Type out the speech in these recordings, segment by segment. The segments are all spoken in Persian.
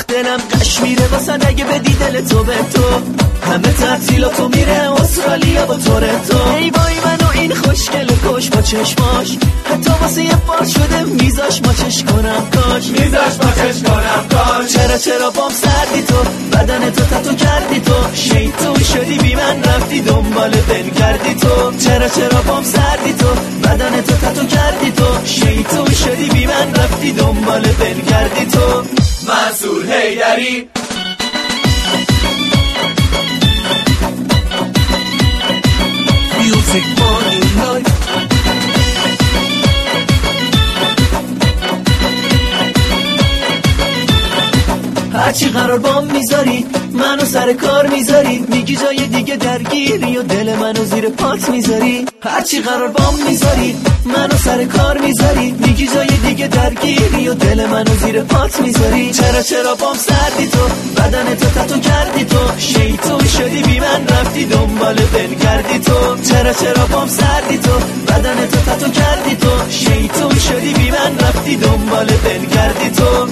دلم قش میره واسه اگه بدی دل تو به تو، همه تعطیلاتو میره استرالیا با تورنتو. ای وای منو این خوشگل کش با چشماش، حتی واسه یه بار شده میذاش ماچش کنم کاش، میذاش ماچش کنم کاش. چرا بام سردی تو، بدن تو تتو کردی تو، شیطون شدی بی من رفتی دنبال دل کردی تو. چرا بام سردی تو، بدن تو تتو کردی تو، شیطون شدی بی من رفتی دنبال دل کردی تو. منصور حیدری. Music money life. هرچی قرار بام میذاری منو سر کار میذاری، میگی جای دیگه درگیری و دل منو زیر پات میذاری. هرچی قرار بام میذاری منو سر کار میذاری، میگی جای دیگه درگیری و دل منو زیر پات میذاری. چرا بام سردی تو، بدن تو تتو کردی تو، شیطون شدی بی من رفتی دنبال دل کردی تو. چرا بام سردی تو، بدن تو تتو کردی تو، شیطون شدی بی من رفتی دنبال دل کردی تو.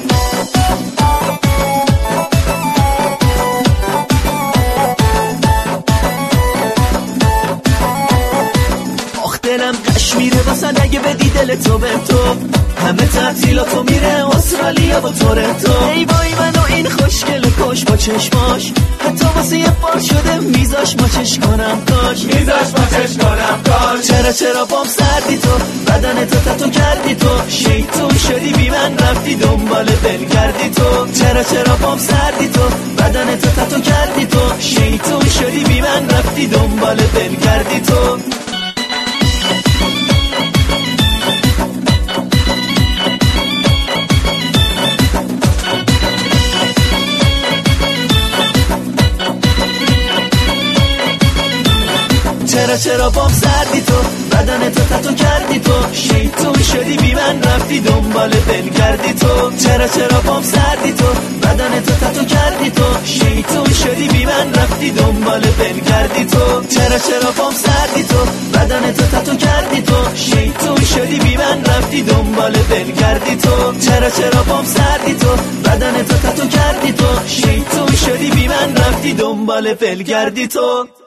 دلم قش میره واسه اگه بدی دل تو به تو، همه تعطیلاتو میره استرالیا با تورنتو. ای وای منو این خوشگل کش با چشماش، حتی واسه یه بار شده میذاش ماچش کنم کاش، میذاش ماچش کنم کاش. چرا بام سردی تو، بدن تو تتو کردی تو، شیطون شدی بی من رفتی دنبال دل کردی تو. چرا بام سردی تو، بدن تو تتو کردی تو، شیطون شدی بی من رفتی دنبال دل کردی تو. چرا بام سردی تو، بدن تو تتو کردی تو، شیطون شدی بی من رفتی دنبال دل کردی تو. چرا بام سردی تو، بدن تو تتو کردی تو، شیطون شدی بی من رفتی دنبال دل کردی تو. چرا بام سردی تو، بدن تو تتو کردی تو، شیطون شدی بی من رفتی دنبال دل کردی تو. چرا بام سردی تو، بدن تو تتو کردی تو، شیطون شدی بی من رفتی دنبال دل کردی تو.